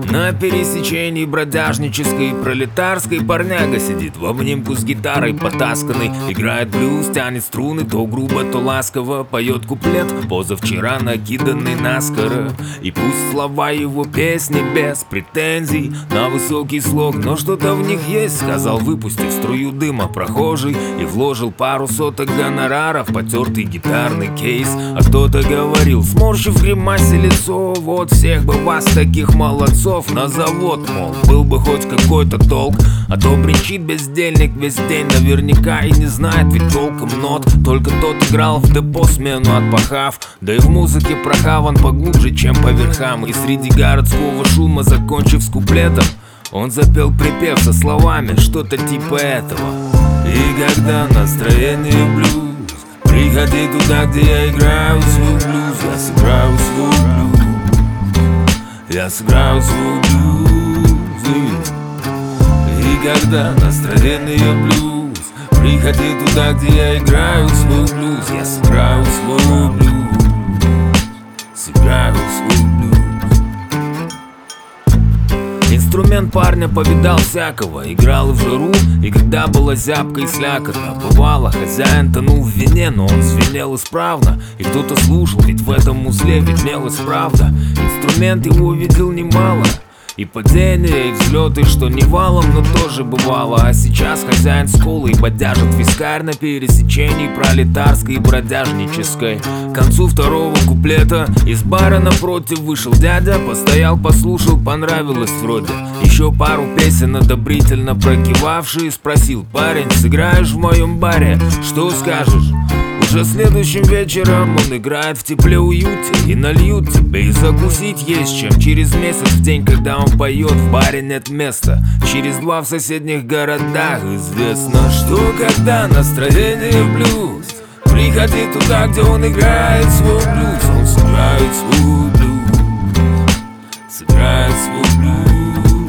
На пересечении бродяжнической и пролетарской парняга сидит в обнимку с гитарой потасканной. Играет блюз, тянет струны, то грубо, то ласково. Поет куплет, позавчера накиданный наскоро. И пусть слова его песни без претензий на высокий слог, но что-то в них есть, сказал, выпустив струю дыма прохожий. И вложил пару соток гонорара в потертый гитарный кейс. А кто-то говорил, сморщив в гримасе лицо: вот всех бы вас, таких молодцов, на завод, мол, был бы хоть какой-то толк. А то бренчит бездельник весь день наверняка и не знает ведь толком нот. Только тот играл в депо смену отпахав, да и в музыке прохаван поглубже, чем по верхам. И среди городского шума, закончив с куплетом, он запел припев со словами что-то типа этого: и когда настроение блюз, приходи туда, где я играю свой блюз. Я сыграю свой блюз, я сыграю свой блюз. И когда настроение блюз, приходи туда, где я играю свой блюз. Я сыграю свой блюз, сыграю свой блюз. Инструмент парня повидал всякого, играл в жару, и когда было зябко и слякотно. Бывало, хозяин тонул в вине, но он звенел исправно, и кто-то слушал, ведь в этом узле виднелась правда. Инструмент его видел немало, и падения, и взлеты, что не валом, но тоже бывало. А сейчас хозяин с колой бодяжит вискарь на пересечении пролетарской и бродяжнической. К концу второго куплета из бара напротив вышел дядя, постоял, послушал, понравилось вроде. Еще пару песен одобрительно прокивавший спросил: парень, сыграешь в моем баре, что скажешь? Уже следующим вечером он играет в тепле, уюте, и нальют тебе, и закусить есть чем. Через месяц, в день, когда он поет, в баре нет места. Через 2 в соседних городах известно, что когда настроение блюз, приходи туда, где он играет свой блюз. Он сыграет свой блюз, сыграет свой блюз.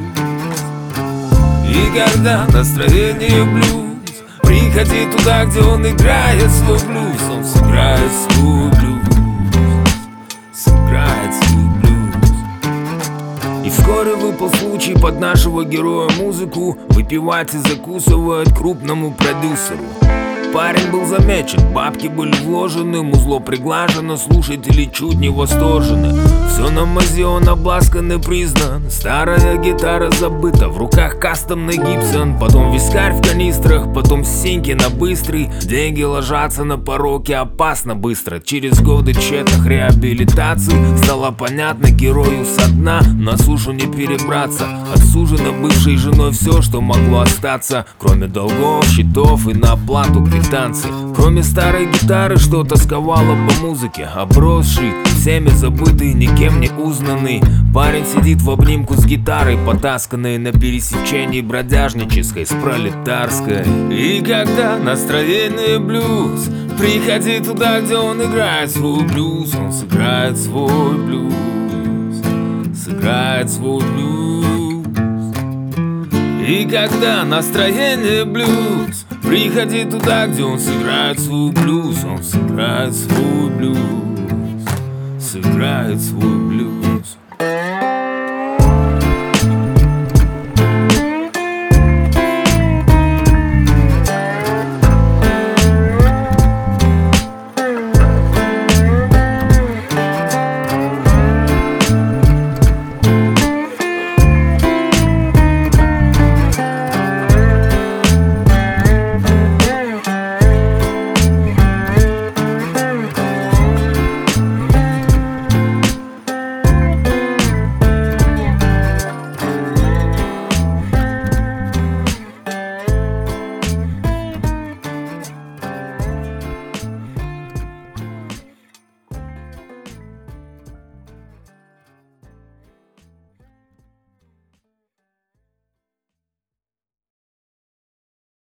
И когда настроение блюз, приходи туда, где он играет свой блюз. Он сыграет свой блюз, сыграет свой блюз. И вскоре выпал случай под нашего героя музыку выпивать и закусывать крупному продюсеру. Парень был замечен, бабки были вложены, музло приглажено, слушатели чуть не восторжены. Все на мази, он обласкан и признан. Старая гитара забыта, в руках кастомный Гибсон. Потом вискарь в канистрах, потом синьки на быстрый. Деньги ложатся на пороки опасно быстро. Через годы тщетных реабилитаций стало понятно герою со дна на сушу не перебраться. Отсужено бывшей женой все, что могло остаться, кроме долгов, счетов и на оплату квитанций. Кроме старой гитары, что тосковало по музыке, обросший, всеми забытый, никем не узнанный. Парень сидит в обнимку с гитарой потасканной на пересечении бродяжнической с пролетарской. И когда настроение блюз, приходи туда, где он играет свой блюз. Он сыграет свой блюз, сыграет свой блюз. И когда настроение блюз, приходи туда, где он сыграет свой блюз. Он сыграет свой блюз, сыграет свой блюз.